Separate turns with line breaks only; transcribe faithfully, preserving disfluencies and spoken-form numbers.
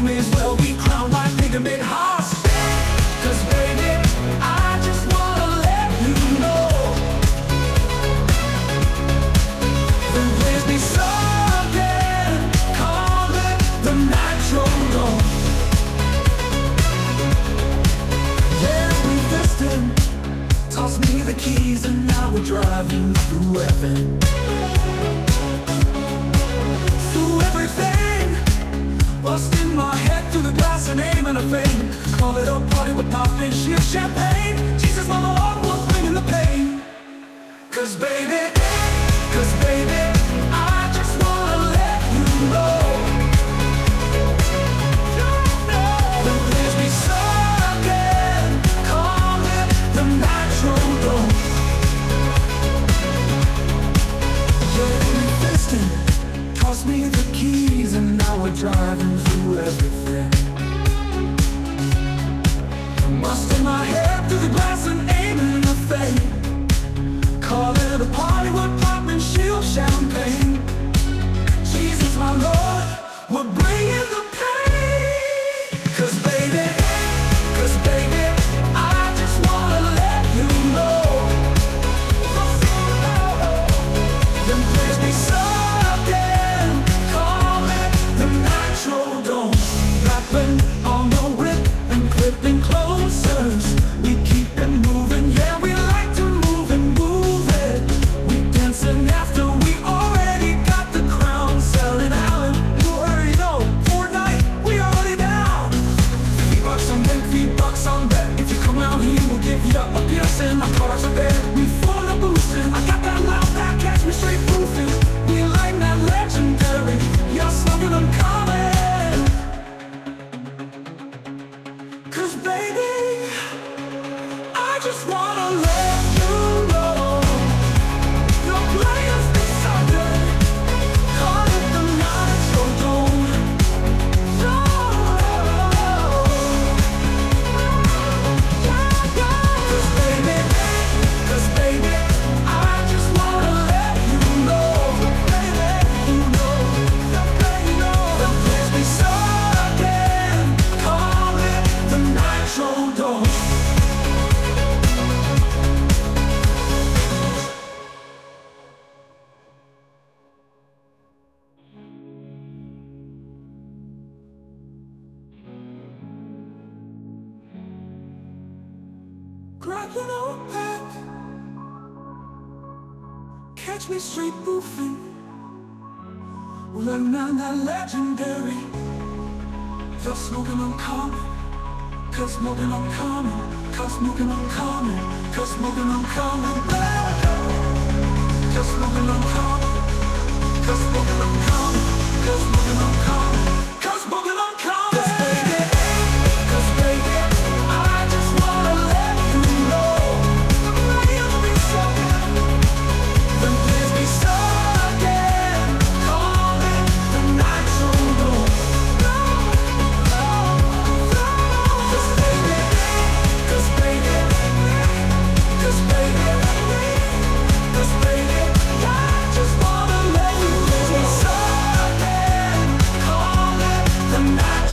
may as well be crowned by pigment hearts. Cause baby, I just wanna let you know the waves be something, call it the natural dawn. Yeah, we destined, toss me the keys and now we're driving through heaven. Through everything, busting my head through the glass and aiming a fame. Call it a party with poppin' sheer champagne. Jesus, my Lord, we're bringing the pain. Cause baby, cause baby, I just wanna let you know the place be something, call it the natural dawn. Yeah, we destined, toss me the keys and now we're driving through everything. Busting my head through the glass and aiming a fame. Call it a party with poppin' shield champagne. Jesus, my Lord, we're bringing the pain. Cause baby, cause baby, I just wanna let you know them plays be something, call it the natural dawn. Rapping on the whip and clipping closers. We keep it moving, yeah, we like to move and move it. We dancing after we already got the crown. Selling out, you already know, Fortnite, we already down. Fifty bucks on deck, fifty bucks on bet. If you come out here, we'll give you a piercing. Our cars are there, we full of boosting. I got that loud pack, catch me straight proofing. We like that legendary, y'all smoking uncommon. Cause baby, I just wanna let you know the players be something, call it the natural dawn. Yeah, yeah. Cause baby, cause baby, I just wanna let you know, baby, you know, the baby, the place be something, call it the natural dawn. Cracking a pack, catch me straight boofing. Letting down that legendary, just smoking uncommon. Cause smoking uncommon, cause smoking uncommon, cause smoking uncommon. Just smoking uncommon, cause smoking uncommon, cause smoking uncommon.